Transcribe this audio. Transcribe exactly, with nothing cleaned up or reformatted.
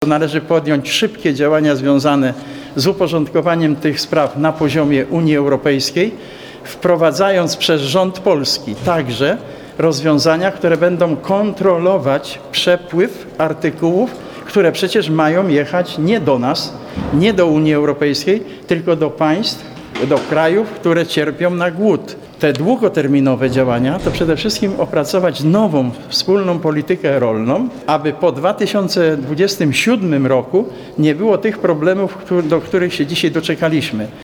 Należy podjąć szybkie działania związane z uporządkowaniem tych spraw na poziomie Unii Europejskiej, wprowadzając przez rząd polski także rozwiązania, które będą kontrolować przepływ artykułów, które przecież mają jechać nie do nas, nie do Unii Europejskiej, tylko do państw, do krajów, które cierpią na głód. Te długoterminowe działania to przede wszystkim opracować nową wspólną politykę rolną, aby po dwa tysiące dwudziestym siódmym roku nie było tych problemów, do których się dzisiaj doczekaliśmy.